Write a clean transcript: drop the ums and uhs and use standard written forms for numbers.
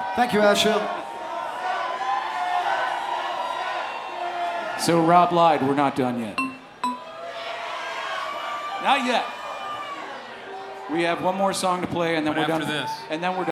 Thank you, Asher. So Rob lied. We're not done yet. Not yet. We have one more song to play, and then But we're after done. this. And then we're done.